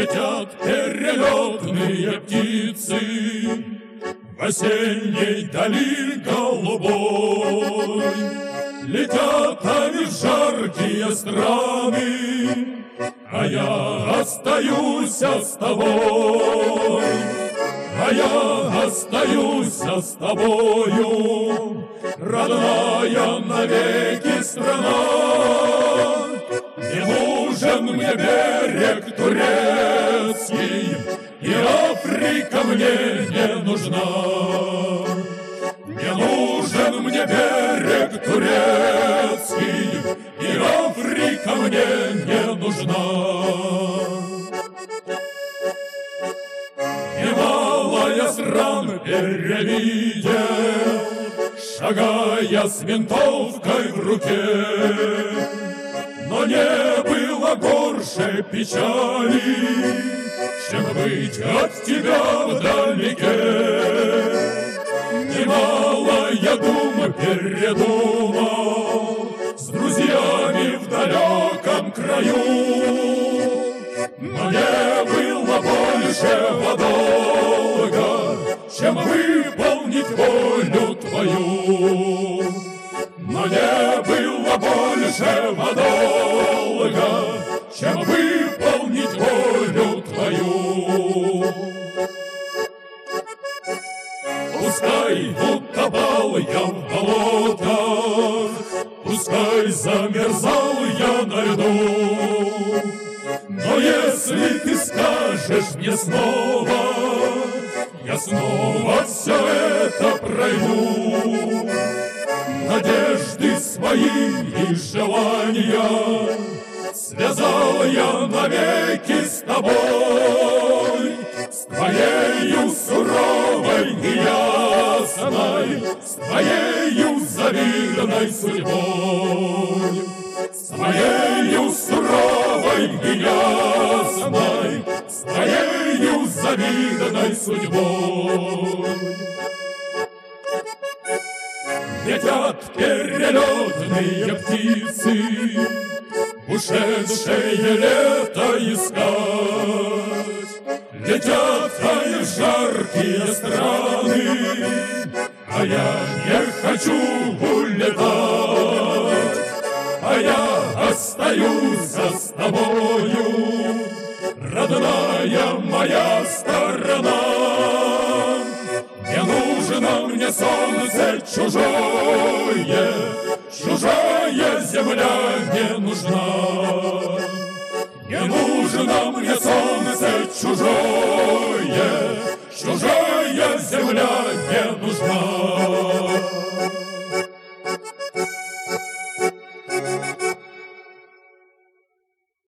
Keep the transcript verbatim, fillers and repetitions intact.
Летят перелетные птицы в осенней дали голубой. Летят они в жаркие страны, а я остаюсь с тобой. А я остаюсь с тобою, родная навеки страна. Не нужен мне берег турецкий, и Африка мне не нужна. Не нужен мне берег турецкий, и Африка мне не нужна. Немало стран перевидел, шагая с винтовкой в руке, но не было горше печали, чем быть от тебя вдалеке. Немало я дум передумал с друзьями в далеком краю, но не было большего долга, чем выполнить волю твою. Но не было большего долга, чем выполнить волю твою. Пускай утопал я в болотах, пускай замерзал я на льду, но если ты скажешь мне снова, я снова все это пройду. Надежды свои и желания связал я навеки с тобой, с твоею суровой и ясной, с твоею завидной судьбой, с твоею суровой и ясной, с твоею завидной судьбой. Летят перелетные птицы, ушедшее лето искать. Летят они в жаркие страны, а я не хочу улетать. А я остаюсь с тобою, родная моя сторона. Не нужно мне солнце чужое, чужая земля не нужна. Не нужно мне солнце чужое,